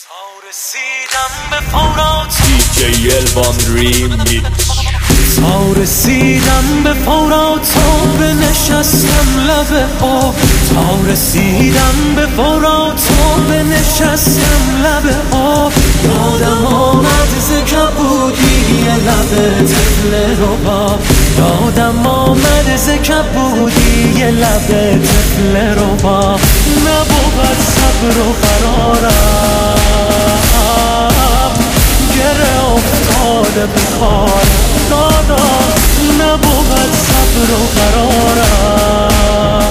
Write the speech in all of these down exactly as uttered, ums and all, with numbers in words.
تا رسیدم به فورات دی جی الوان ریمیکس. تا رسیدم به فورات و نشستم لب آب. تا رسیدم به فورات و نشستم لب آب. یادم آمد ز کبودی لب طفل رباب. یادم آمد ز کبودی لب طفل رباب. نبود صبر و قرارم، گره افتاده به کارم دادا. نبود صبر و قرارم،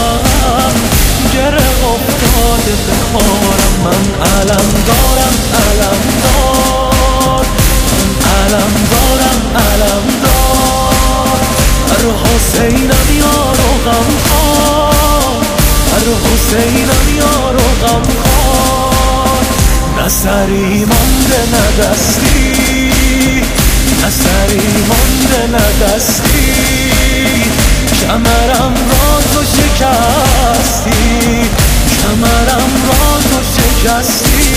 گره افتاده به کارم. من علم دارم علم دار، من علم دارم علم دار. هر حسینم یارو غم خوار، هر حسینم یارو غم خوار. نه سری مانده نه دستی، نه سری مانده نه دستی. کمرم را تو شکستی، کمرم را تو شکستی.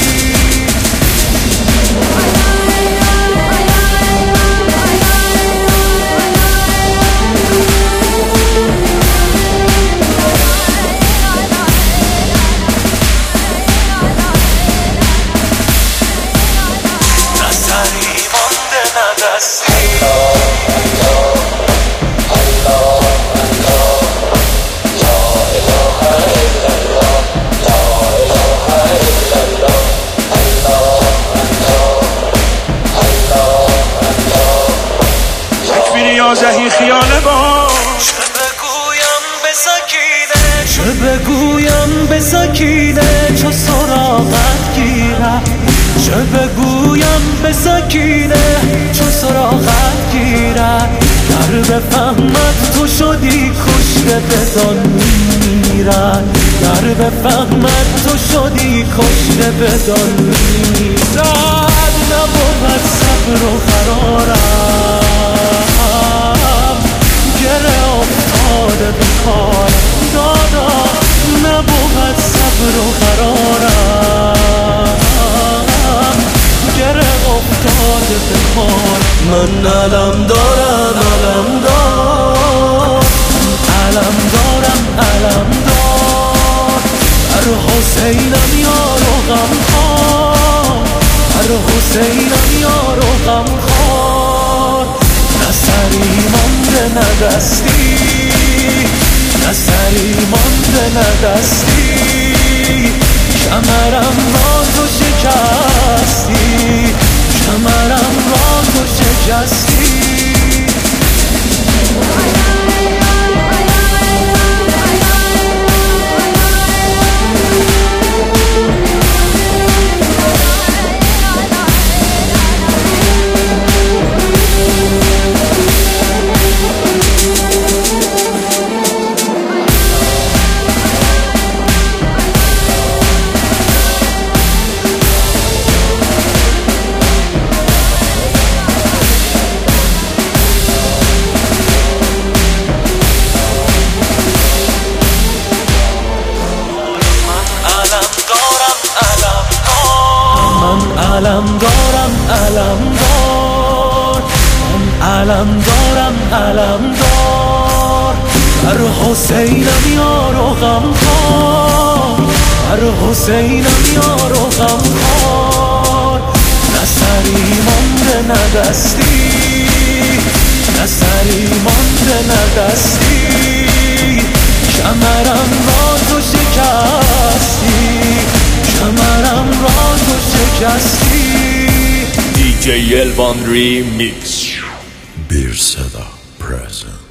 زهی خیال باش. چه بگویم به سکینه، چه بگویم به سکینه چو سراغت گیرم. چه بگویم به سکینه چو سراغت گیرم. در بفهمد تو شدی کشته بدان میرد. در بفهمد تو شدی کشته بدان میرد. نبود صبر و قرارم، گره افتاده به کارم دادا. نبود صبر و قرارم، گره افتاده به کارم. من علم دارم علم دار، علم دارم علم دار. هر حسینم یارو غم خوار، هر حسینم یارو غم خوار. نه سری مانده نه دستی، نه سری مانده نه دستی. کمرم را تو شکستی، کمرم را تو شکستی. علم دارم علم دار، من علم دارم علم دار. هر حسینم یارو غم خوار، هر حسینم یارو غم خوار. نه سری مانده نه دستی، نه سری مانده نه دستی. کمرم را تو شکستی، کمرم را تو شکستی. دی جی الوان ریمیکس. Bir Seda present.